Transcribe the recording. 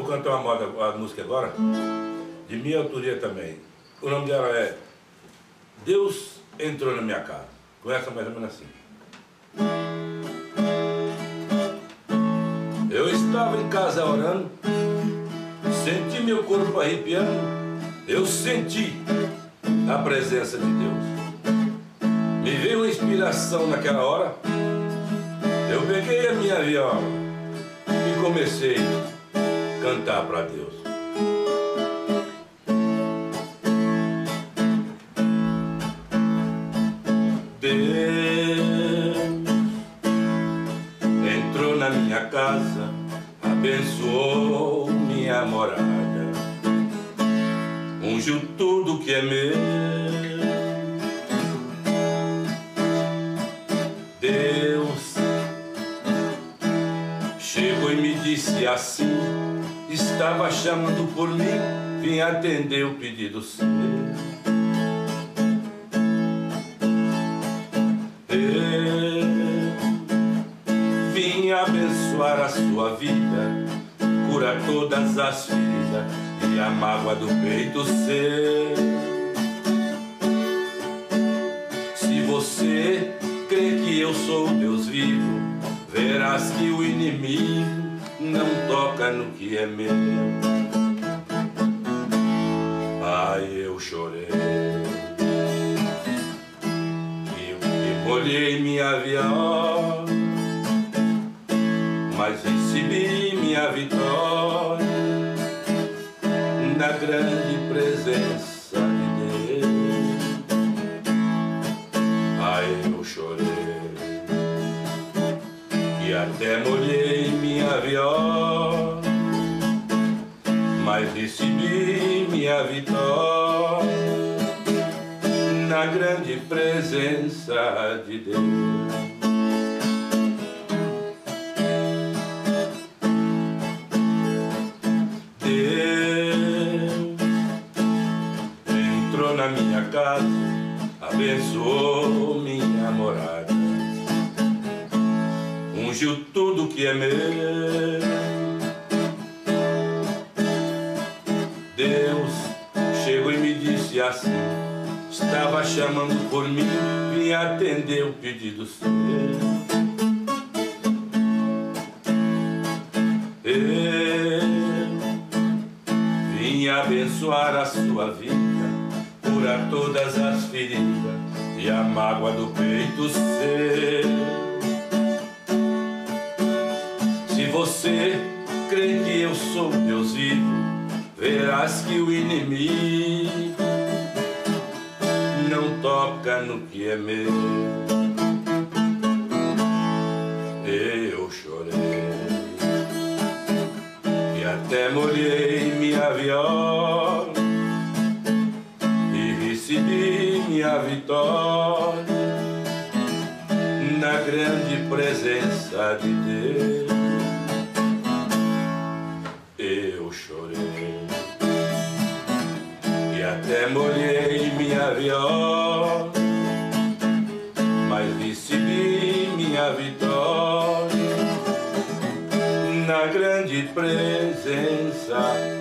vou cantar uma música agora, de minha autoria também. O nome dela é Deus Entrou na Minha Casa. Começa mais ou menos assim. Eu estava em casa orando, senti meu corpo arrepiando, eu senti a presença de Deus. Me veio uma inspiração naquela hora, eu peguei a minha viola e comecei a cantar para Deus. Deus entrou na minha casa, abençoou minha morada, ungiu tudo que é meu. Deus chegou e me disse assim, estava chamando por mim, vim atender o pedido seu. Vim abençoar a sua vida, cura todas as feridas e a mágoa do peito seu. Se você crê que eu sou Deus vivo, verás que o inimigo não toca no que é meu. Ai, eu chorei, eu que molhei minha viola, mas recebi minha vitória na grande presença de Deus. Ai, eu chorei e até molhei minha viola, mas recebi minha vitória na grande presença de Deus. Na minha casa, abençoou minha morada, ungiu tudo que é meu. Deus chegou e me disse assim, estava chamando por mim, vim atender o pedido seu. Vim abençoar a sua vida, cura todas as feridas e a mágoa do peito seu. Se você crê que eu sou Deus vivo, verás que o inimigo não toca no que é meu. Eu chorei e até molhei minha viola, recebi minha vitória na grande presença de Deus. Eu chorei e até molhei minha viola, mas recebi minha vitória na grande presença